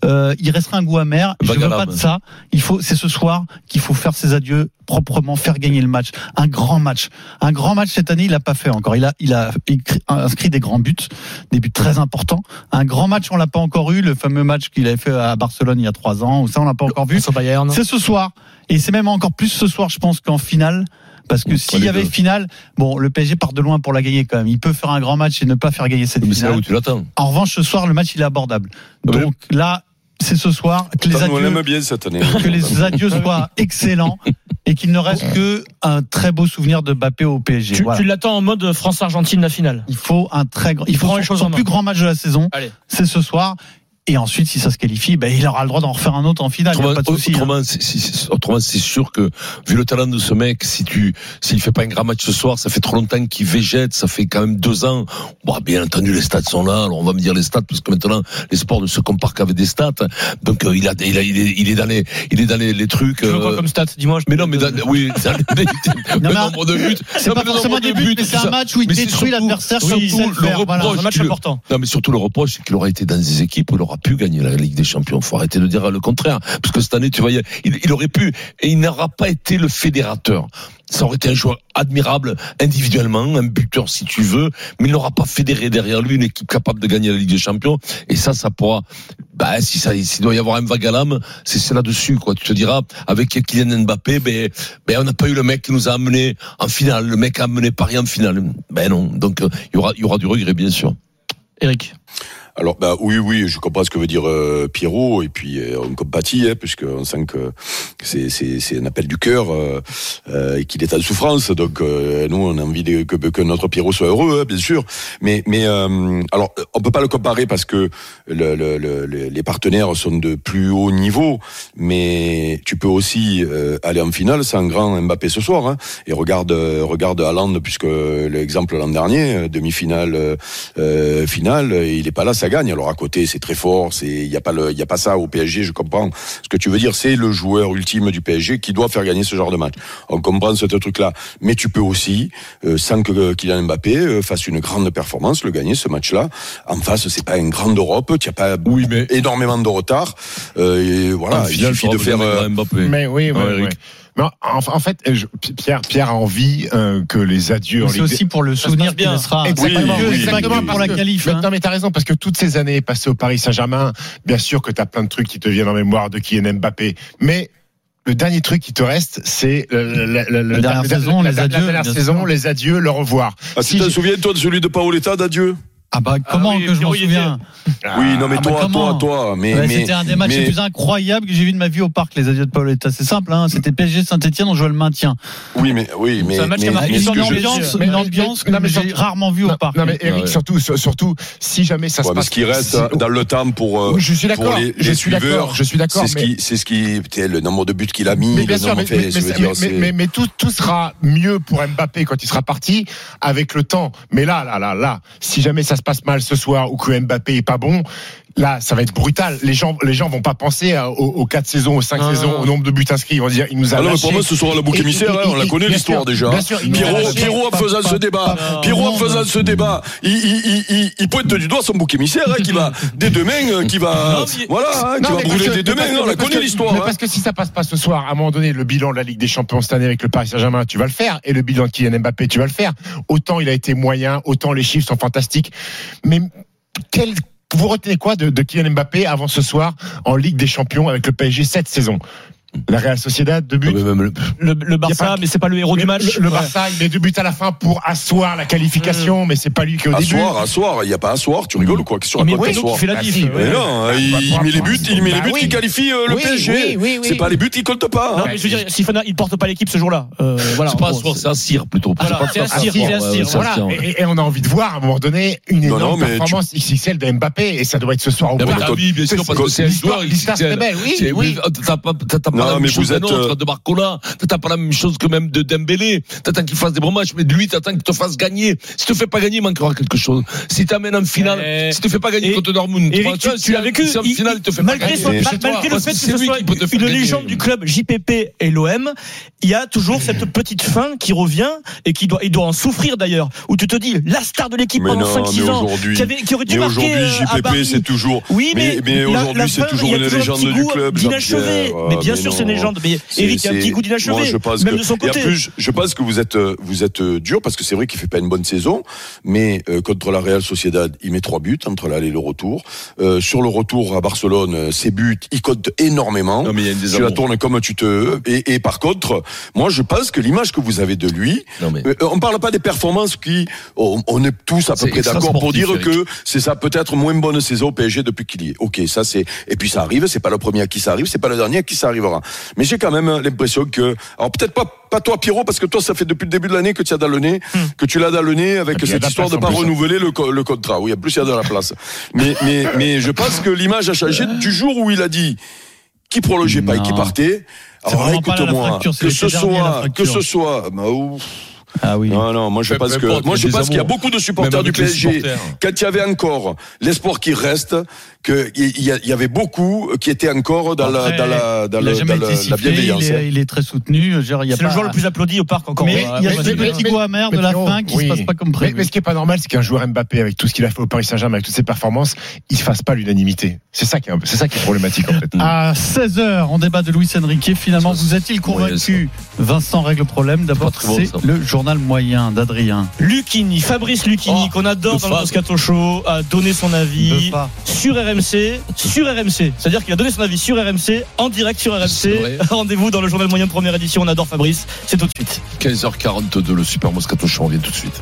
il resterait un goût amer. Je veux pas de ça. C'est ce soir qu'il faut faire ses adieux proprement, faire gagner le match. Un grand match cette année, il l'a pas fait encore. Il a inscrit des grands buts, des buts très importants. Un grand match, on l'a pas encore eu. Le fameux match qu'il avait fait à Barcelone il y a 3 ans, ou ça on l'a pas encore vu. C'est ce soir, et c'est même encore plus ce soir, je pense, qu'en finale. Parce que s'il y avait finale, le PSG part de loin pour la gagner quand même. Il peut faire un grand match et ne pas faire gagner cette finale. C'est là où tu l'attends. En revanche, ce soir, le match il est abordable. Donc là, c'est ce soir que on aime bien cette année. Que les adieux soient excellents et qu'il ne reste que un très beau souvenir de Mbappé au PSG. Tu l'attends en mode France-Argentine, la finale. Il faut son plus grand match de la saison. Allez. C'est ce soir. Et ensuite, si ça se qualifie, il aura le droit d'en refaire un autre en finale. Pas de souci. Autrement, c'est sûr que, vu le talent de ce mec, s'il fait pas un grand match ce soir, ça fait trop longtemps qu'il végète, ça fait quand même 2 ans. Bien entendu, les stats sont là. Alors, on va me dire les stats, parce que maintenant, les sports ne se comparent qu'avec des stats. Donc, il est dans les trucs. Tu veux quoi comme stats? Dis-moi. Mais non, mais oui, le nombre de buts. C'est pas forcément des buts, mais c'est un match où il détruit l'adversaire comme il sait le faire. Un match important. Non, mais surtout le reproche, c'est qu'il aurait été dans des équipes où il aura pu gagner la Ligue des Champions. Faut arrêter de dire le contraire. Parce que cette année, tu vois, il aurait pu, et il n'aura pas été le fédérateur. Ça aurait été un joueur admirable individuellement, un buteur si tu veux, mais il n'aura pas fédéré derrière lui une équipe capable de gagner la Ligue des Champions. Et ça pourra, s'il doit y avoir un vague à l'âme, c'est là-dessus, quoi. Tu te diras, avec Kylian Mbappé, on n'a pas eu le mec qui nous a amené en finale. Le mec a amené Paris en finale. Non. Donc, il y aura du regret, bien sûr. Eric. Alors oui, je comprends ce que veut dire Pierrot, et puis on compatit, puisqu'on sent que c'est un appel du cœur et qu'il est en souffrance. Donc nous on a envie que notre Pierrot soit heureux, bien sûr. Mais alors on peut pas le comparer parce que les partenaires sont de plus haut niveau, mais tu peux aussi aller en finale sans grand Mbappé ce soir. Et regarde Haaland, puisque l'exemple l'an dernier, demi-finale, finale, il est pas là. Ça gagne. Alors à côté, c'est très fort. Il y a pas ça au PSG. Je comprends ce que tu veux dire. C'est le joueur ultime du PSG qui doit faire gagner ce genre de match. On comprend ce truc-là. Mais tu peux aussi, sans que Kylian Mbappé fasse une grande performance, le gagner ce match-là. En face, c'est pas une grande Europe. Tu n'as pas énormément de retard. Et voilà, il suffit de faire. Mbappé. Mais oui. Non, en fait, Pierre a envie que les adieux. C'est aussi pour le souvenir qu'il laissera. Exactement pour la qualif. Non, mais t'as raison, parce que toutes ces années passées au Paris Saint-Germain, bien sûr que t'as plein de trucs qui te viennent en mémoire de Kylian Mbappé, mais le dernier truc qui te reste, c'est la dernière saison, les adieux, le revoir. Tu te souviens, toi, de celui de Paoletta d'adieu? Comment que je m'en souviens? Oui, non, mais toi. Mais c'était un des matchs les plus incroyables que j'ai vu de ma vie au parc, les adieux de Paoletta. C'est simple, c'était PSG Saint-Etienne, on jouait le maintien. Oui, mais. C'est un match qui a marqué une ambiance que j'ai rarement vue au parc. Non, mais Eric, surtout, si jamais ça se passe. Ce qui reste dans le temps pour les suiveurs. Je suis d'accord. C'est ce qui, le nombre de buts qu'il a mis. Mais tout sera mieux pour Mbappé quand il sera parti avec le temps. Mais là, si jamais ça se passe mal ce soir ou que Mbappé est pas bon, Là, ça va être brutal. Les gens vont pas penser aux 4 saisons, aux 5 saisons, au nombre de buts inscrits. Ils vont dire, il nous a lâché. Pour moi, ce sera le bouc émissaire. On la connaît l'histoire déjà. Pierrot, en faisant ce débat, il pointe du doigt son bouc émissaire qui va dès demain, qui va brûler dès demain. On la connaît l'histoire. Parce que si ça passe pas ce soir, à un moment donné, le bilan de la Ligue des Champions cette année avec le Paris Saint-Germain, tu vas le faire, et le bilan de Kylian Mbappé, tu vas le faire. Autant il a été moyen, autant les chiffres sont fantastiques. Mais vous retenez quoi de Kylian Mbappé avant ce soir en Ligue des Champions avec le PSG cette saison? La Real Sociedad, 2 buts. Le Barça, mais c'est pas le héros du match. Le Barça, il met 2 buts à la fin pour asseoir la qualification, mais c'est pas lui qui est au début. Asseoir, il n'y a pas asseoir, tu rigoles ou quoi? Il met qui fait la diff. Mais non, il met les buts qui qualifient le PSG. C'est pas les buts qui comptent pas. Non, mais je veux dire, Sifana, il porte pas l'équipe ce jour-là. C'est pas asseoir, c'est assir plutôt. C'est assir. Et on a envie de voir à un moment donné une énorme performance XXL de Mbappé, et ça doit être ce soir au Bien sûr, parce que c'est l'histoire. L'histoire c'est belle, oui. T'as pas la même chose d'un autre, de Barcola. T'attends pas la même chose que même de Dembélé. T'attends qu'il fasse des bons matchs, mais de lui, t'attends qu'il te fasse gagner. Si tu te fais pas gagner, il manquera quelque chose. Si t'amènes en finale, si tu te fais pas gagner contre Dortmund, tu l'as vécu. Si en finale, il te fait pas gagner. Malgré le fait que ce soit une légende du club JPP et l'OM, il y a toujours cette petite fin qui revient et il doit en souffrir d'ailleurs. Où tu te dis, la star de l'équipe pendant 5-6 ans, qui aurait dû marquer. Aujourd'hui, JPP, c'est toujours. Oui, mais aujourd'hui, c'est toujours une légende du club. D'inachevé. Mais bien sûr, c'est une légende. Mais Eric a un petit goût d'inachevé, même de son côté. Je pense que vous êtes dur, parce que c'est vrai qu'il fait pas une bonne saison, mais contre la Real Sociedad, il met 3 buts entre l'aller et le retour. Sur le retour à Barcelone, ses buts, ils comptent énormément. Non, mais il y a tu la tournes comme tu te veux. Et par contre, moi, je pense que l'image que vous avez de lui, on parle pas des performances on est tous à peu près d'accord pour dire que c'est ça peut-être moins bonne saison au PSG depuis qu'il y est. Ok, ça c'est, et puis ça arrive, c'est pas le premier à qui ça arrive, c'est pas le dernier à qui ça arrivera. Mais j'ai quand même l'impression que, alors peut-être pas toi Pierrot, parce que toi ça fait depuis le début de l'année que tu as dans le nez, que tu l'as dans le nez avec cette histoire de pas renouveler le contrat. Oui, en plus il y a de la place. Mais je pense que l'image a changé du jour où il a dit qui prolongeait pas et qui partait. Alors écoute-moi, que ce soit, Ah oui. Non, moi je pense qu'il y a beaucoup de supporters du PSG. Quand il y avait encore l'espoir qui reste, qu'il y avait beaucoup qui étaient encore dans la bienveillance. Il est très soutenu. C'est le joueur le plus applaudi au parc encore. Mais il y a ce petit goût amer de la fin qui se passe pas comme prévu. Mais ce qui est pas normal, c'est qu'un joueur Mbappé, avec tout ce qu'il a fait au Paris Saint-Germain, avec toutes ses performances, il fasse pas l'unanimité. C'est ça qui est problématique en fait. À 16h, on débat de Luis Enrique. Finalement, vous a-t-il convaincu? Vincent règle le problème. D'abord, c'est le journal moyen d'Adrien. Fabrice Lucchini, qu'on adore dans le Moscato Show, a donné son avis sur RMC. C'est-à-dire qu'il a donné son avis sur RMC, en direct sur RMC. Rendez-vous dans le journal moyen de première édition. On adore Fabrice. C'est tout de suite. 15h42, le Super Moscato Show. On vient tout de suite.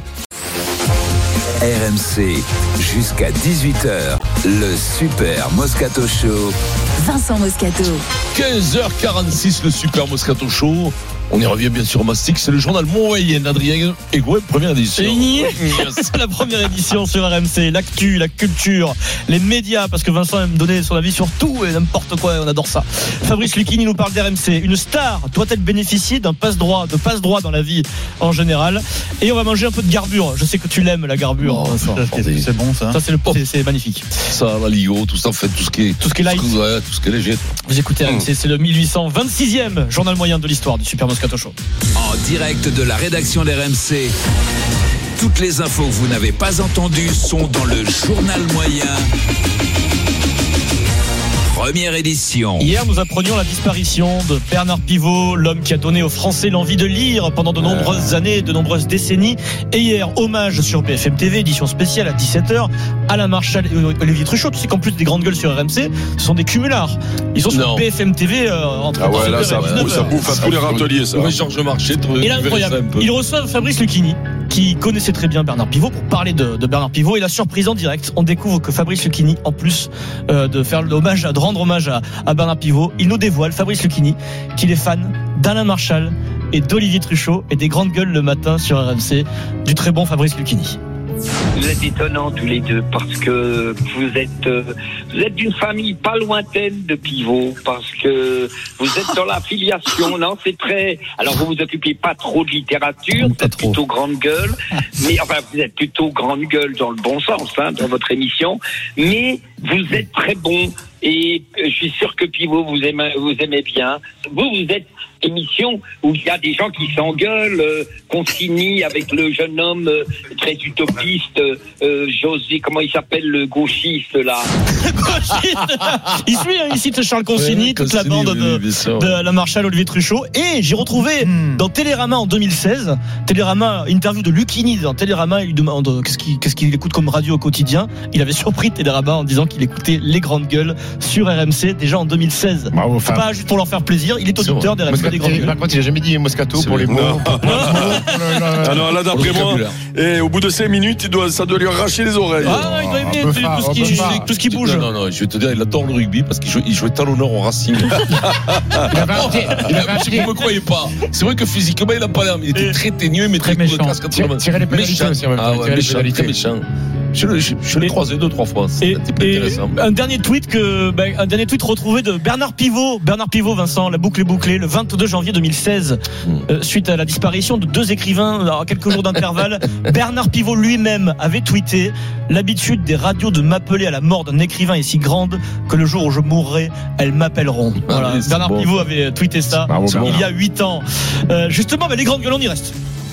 RMC, jusqu'à 18h, le Super Moscato Show. Vincent Moscato. 15h46, le Super Moscato Show. On y revient bien sûr Mastic, c'est le journal moyen d'Adrien Egouet, première édition. C'est la première édition sur RMC, l'actu, la culture, les médias, parce que Vincent aime donner son avis sur tout et n'importe quoi, on adore ça. Fabrice Lucchini nous parle d'RMC. Une star doit-elle bénéficier d'un passe-droit dans la vie en général? Et on va manger un peu de garbure. Je sais que tu l'aimes, la garbure. C'est bon ça. Ça c'est magnifique. Ça, la Ligo, tout ça, en fait, tout ce qui est light. Tout ce qui est léger. Vous écoutez RMC, c'est le 1826e journal moyen de l'histoire du Super Moscato Show. En direct de la rédaction d'RMC. Toutes les infos que vous n'avez pas entendues sont dans le journal moyen. Première édition. Hier, nous apprenions la disparition de Bernard Pivot, l'homme qui a donné aux Français l'envie de lire pendant de nombreuses années, de nombreuses décennies. Et hier, hommage sur BFM TV, édition spéciale à 17h, Alain Marchal et Olivier Truchot. Tu sais qu'en plus des grandes gueules sur RMC, ce sont des cumulards. Ils sont sur BFM TV entre 17h et 19h. Ça bouffe à tous les râteliers, ça. Georges Marchais. Et là, incroyable. Ils reçoivent Fabrice Lucchini, qui connaissait très bien Bernard Pivot, pour parler de Bernard Pivot. Et la surprise en direct, on découvre que Fabrice Lucchini, en plus de faire de rendre hommage à Bernard Pivot, il nous dévoile, Fabrice Lucchini, qu'il est fan d'Alain Marchal et d'Olivier Truchot et des grandes gueules le matin sur RMC, du très bon Fabrice Lucchini. Vous êtes étonnants tous les deux parce que vous êtes d'une famille pas lointaine de Pivot, parce que vous êtes dans la filiation. Non, c'est très. Alors vous vous occupez pas trop de littérature, vous êtes plutôt grande gueule, mais enfin vous êtes plutôt grande gueule dans le bon sens, dans votre émission. Mais vous êtes très bon et je suis sûr que Pivot vous aimez bien. Vous êtes émission où il y a des gens qui s'engueulent, Consigny avec le jeune homme très utopiste, José, comment il s'appelle, le gauchiste là. Il cite Charles Consigny, toute la bande de la Marshall Olivier Truchot. Et j'ai retrouvé dans Télérama en 2016, Télérama, interview de Lucchini dans Télérama, il lui demande qu'est-ce qu'il écoute comme radio au quotidien. Il avait surpris Télérama en disant qu'il écoutait Les Grandes Gueules sur RMC déjà en 2016. Bravo, c'est pas juste pour leur faire plaisir, il est auditeur d'RMC. Par contre, il n'a jamais dit Moscato pour les mots. Non, là, d'après moi, et au bout de 5 minutes, ça doit lui arracher les oreilles. Ah, il doit aimer tout ce qui bouge. Non, je vais te dire, il adore le rugby parce qu'il jouait talonneur au Racing. Vous ne me croyez pas. C'est vrai que physiquement, il n'a pas l'air, mais il était très teigneux, mais très méchant. Tirer les pénalités aussi. Très méchant. Je l'ai croisé 2-3 fois. Et un dernier tweet retrouvé de Bernard Pivot. Bernard Pivot, Vincent, la boucle est bouclée, le 22 janvier 2016, suite à la disparition de 2 écrivains à quelques jours d'intervalle. Bernard Pivot lui-même avait tweeté: l'habitude des radios de m'appeler à la mort d'un écrivain est si grande que le jour où je mourrai, elles m'appelleront. Voilà. Bernard Pivot avait tweeté ça il y a 8 ans. Justement, les grandes gueules, on y reste.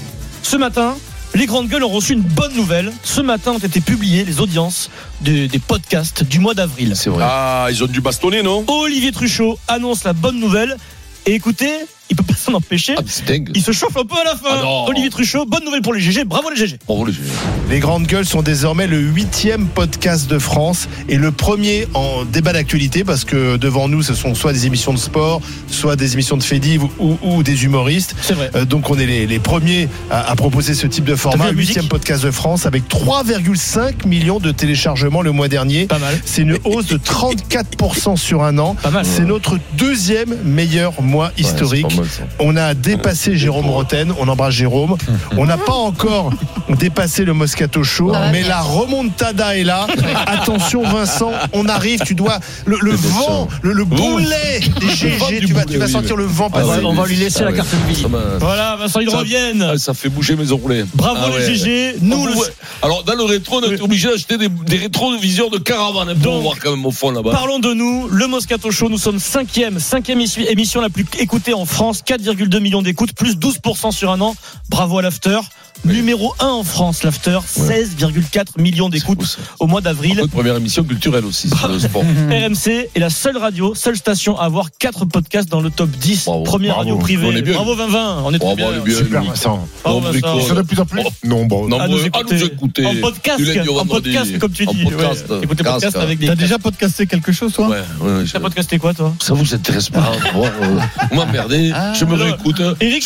Ce matin, les grandes gueules ont reçu une bonne nouvelle. Ce matin ont été publiées les audiences des podcasts du mois d'avril. C'est vrai. Ah, ils ont dû bastonner, non ? Olivier Truchot annonce la bonne nouvelle. Et écoutez, il peut pas s'en empêcher. Il se chauffe un peu à la fin. Olivier Truchot, bonne nouvelle pour les GG. Bravo les GG. Bravo les GG. Les Grandes Gueules sont désormais le 8e podcast de France et le premier en débat d'actualité, parce que devant nous, ce sont soit des émissions de sport, soit des émissions de faits divers ou des humoristes. C'est vrai. Donc on est les premiers à proposer ce type de format. 8e podcast de France avec 3,5 millions de téléchargements le mois dernier. Pas mal. C'est une hausse de 34% sur un an. Pas mal. C'est notre 2e meilleur mois historique. On a dépassé Jérôme Roten, on embrasse Jérôme. On n'a pas encore dépassé le Moscato Show, mais la remontada est là. Attention Vincent, on arrive, tu dois le vent, le boulet des GG, tu vas sentir le vent passer. On va lui laisser la carte de visite. Voilà, Vincent, ils reviennent. Ça fait bouger mes oreilles. Bravo les GG. Alors dans le rétro, on est obligé d'acheter des rétroviseurs de caravane pour voir quand même au fond là-bas. Parlons de nous, le Moscato Show, nous sommes 5e émission la plus écoutée en France, 4,2 millions d'écoutes, plus 12% sur un an. Bravo à l'After. Numéro 1 en France, l'After, 16,4 millions d'écoutes au mois d'avril. Une première émission culturelle aussi sur le sport. RMC est la seule radio, seule station à avoir 4 podcasts dans le top 10. Première radio privée. Bravo 2020, on est trop bien. Super Vincent. Bravo Vincent. Ils sont de plus en plus nombreux à nous écouter. En podcast comme tu dis. Écoutez podcast avec des. T'as déjà podcasté quelque chose toi? Ouais. T'as podcasté quoi toi? Ça vous intéresse pas? Vous m'emmerdez. Je me réécoute. Je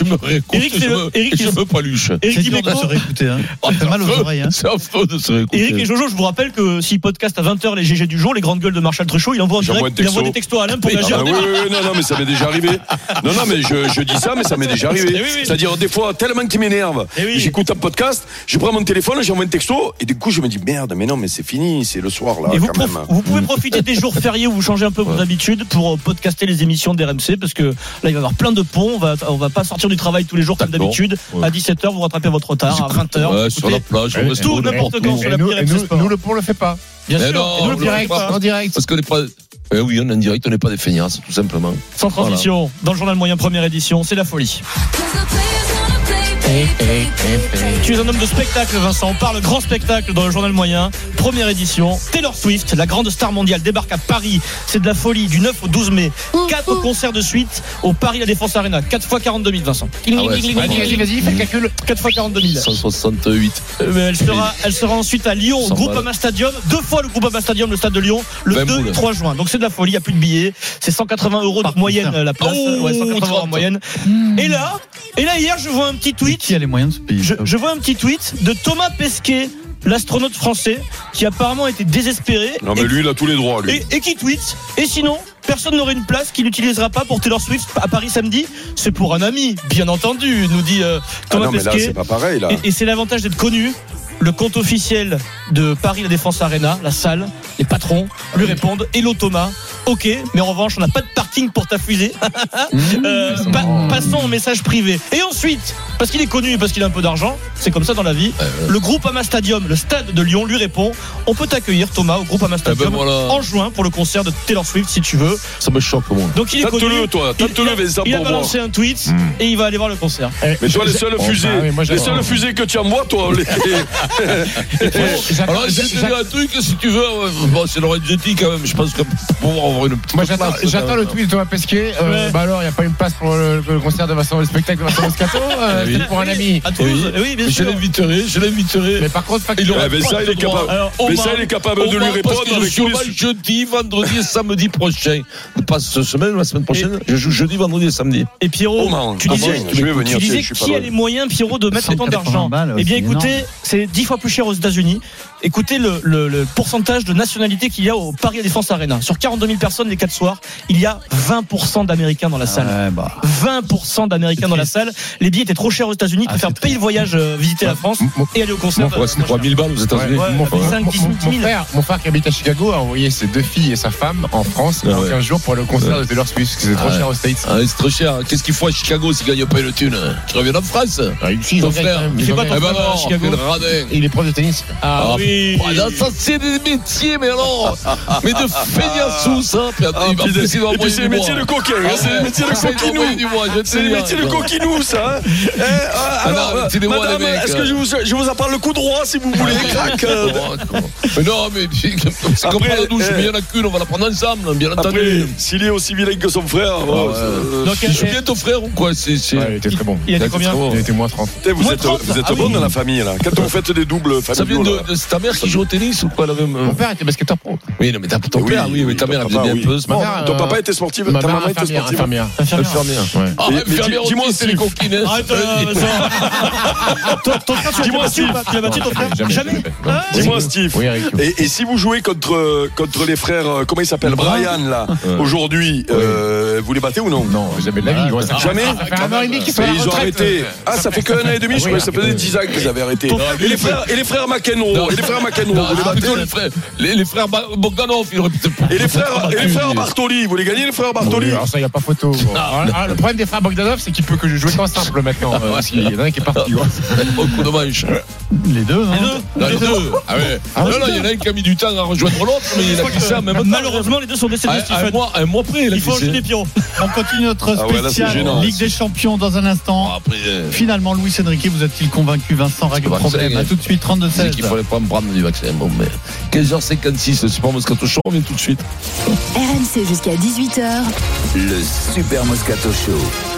me paluche. De se réécouter, ça fait mal aux oreilles. C'est affreux de se réécouter. Eric et Jojo, je vous rappelle que si podcast à 20h les GG du jour, les grandes gueules de Marshall Truchot, il envoie des textos à Alain pour réagir. Oui, non, mais ça m'est déjà arrivé. Non, mais je dis ça, mais ça m'est déjà arrivé. C'est-à-dire, des fois, tellement qu'il m'énerve, j'écoute un podcast, je prends mon téléphone, j'envoie un texto, et du coup, je me dis merde, mais non, mais c'est fini, c'est le soir là. Et vous pouvez profiter des jours fériés où vous changez un peu vos habitudes pour podcaster les émissions d'RMC, parce que là, il va y avoir plein de ponts. On va pas sortir du travail tous les jours comme d'habitude. À 17h, vous rattrapez votre retard. À 20h, sur la plage, tout n'importe quand sur la nous le pont le fait pas. Bien sûr. Et nous en direct. Parce qu'on n'est pas. Oui, on est en direct, on n'est pas des feignasses, tout simplement. Sans transition, dans le journal moyen première édition, c'est la folie. Tu es un homme de spectacle, Vincent. On parle grand spectacle dans le journal moyen. Première édition. Taylor Swift, la grande star mondiale, débarque à Paris. C'est de la folie du 9 au 12 mai. 4 concerts de suite au Paris La Défense Arena. 4 fois 42 000, Vincent. Vas-y, fais le calcul. 4 fois 42 000. 168. Elle sera ensuite à Lyon, au Groupama Stadium. 2 fois le Groupama Stadium, le stade de Lyon, le 2 et 3 juin. Donc c'est de la folie, il n'y a plus de billets. C'est 180 € de moyenne la place. 180 € en moyenne. Et là, hier, je vois un petit tweet. Qui a les moyens de se payer? Je vois un petit tweet de Thomas Pesquet, l'astronaute français, qui apparemment était désespéré. Non, mais lui, il a tous les droits, lui. Et qui tweet. Et sinon, personne n'aurait une place qu'il n'utilisera pas pour Taylor Swift à Paris samedi. C'est pour un ami, bien entendu, nous dit Thomas Pesquet. Mais là, c'est pas pareil, là. Et c'est l'avantage d'être connu. le compte officiel de Paris La Défense Arena, la salle, les patrons lui répondent. Hello Thomas, ok, mais en revanche on n'a pas de parking pour ta fusée. Passons au message privé. Et ensuite, parce qu'il est connu et parce qu'il a un peu d'argent, c'est comme ça dans la vie, le Groupama Stadium, le stade de Lyon, lui répond: on peut t'accueillir Thomas au Groupama Stadium en juin pour le concert de Taylor Swift si tu veux. Ça me choque moi. Donc il est connu. Il a balancé un tweet et il va aller voir le concert. Mais toi les seules fusées que tu envoies toi alors j'ai dit un truc, si tu veux, c'est Lorenzetti quand même, je pense que pour avoir une petite moi j'attends le tweet de Thomas Pesquet. Alors il n'y a pas une place pour le concert de Vincent, le spectacle de Vincent Moscato, c'est pour un ami à Toulouse. Oui, bien sûr. Je l'inviterai. Mais par contre, ça il est capable de lui répondre avec jeudi, vendredi et samedi prochain. Pas cette semaine ou la semaine prochaine. Je joue jeudi, vendredi et samedi. Et Pierrot, tu disais qui a les moyens, Pierrot, de mettre autant d'argent? Eh bien écoutez, c'est 10 fois plus cher aux États-Unis. Écoutez le pourcentage de nationalité qu'il y a au Paris La Défense Arena. Sur 42 000 personnes les 4 soirs, il y a 20% d'Américains dans la salle. 20% d'Américains dans la salle. Les billets étaient trop chers aux États-Unis. Ils préfèrent payer le voyage, visiter la France et aller au concert. C'est 3 000 balles aux États-Unis. Mon frère qui habite à Chicago a envoyé ses 2 filles et sa femme en France pendant 15 jours pour aller au concert de Taylor Swift parce que c'est trop cher aux States. C'est trop cher. Qu'est-ce qu'il faut à Chicago s'il gagne pas le thune? Tu reviens en France? Ton frère. Il fait quoi ton frère à Chicago? Il est prof de tennis. Ah oui. Ça c'est des métiers, mais alors, mais de feignasous, ça. Et puis c'est le métier de coquin, c'est le métier de coquinou. C'est le métier de coquinou, ça. Alors, madame, est-ce que je vous apprends le coup droit si vous voulez, crack? Mais non, mais c'est comme la douche, mais il y en a qu'une, on va la prendre ensemble, bien entendu. Après, s'il est aussi vilain que son frère. Donc, il joue bien ton frère ou quoi? Il était très bon. Il était combien? Il était moins 30. Vous êtes bon dans la famille, là. Quand vous faites des doubles familiaux. Ça vient de ta mère qui joue au tennis ou quoi? Mon père était basketteur pro. Oui, non, mais ton père, oui, mais ta mère, elle faisait bien un peu sport. Ton papa était sportif, ta maman était sportive. Infirmière. Infirmière aussi, c'est les coquines. Arrête, ton frère, tu l'as battu ton frère? Jamais. Dis-moi, Steve. Et si vous jouez contre les frères, comment ils s'appellent, Brian, là, aujourd'hui, vous les battez ou non? Non, jamais de la vie. Jamais? Ça fait 1 an et demi qu'ils sont à la retraite. Ils ont arrêté. Ah, ça fait que 1 an et demi, je croyais que ça faisait 10 ans qu'ils avaient arrêté. Et les frères McEnroe, les frères Bogdanov, et les frères Bartoli, vous les gagnez les frères Bartoli? Alors ça, il n'y a pas photo. Le problème des frères Bogdanov, c'est qu'il peut que je joue qu'en simple maintenant. Il y en a un qui est parti. Beaucoup dommage. Les deux, non? Les deux. Ah ouais. Non, il y en a un qui a mis du temps à rejoindre l'autre, mais il a pris ça même. Malheureusement, les deux sont décédés. Un mois après, il faut enchaîner Pierrot. On continue notre spécial Ligue des Champions dans un instant. Finalement, Luis Enrique, vous a-t-il convaincu? Vincent, règle le problème. A tout de suite, 32-16. C'est qu'il fallait pas me prendre du vaccin. Bon, mais 15h56, le Super Moscato Show, on revient tout de suite. RMC jusqu'à 18h. Le Super Moscato Show.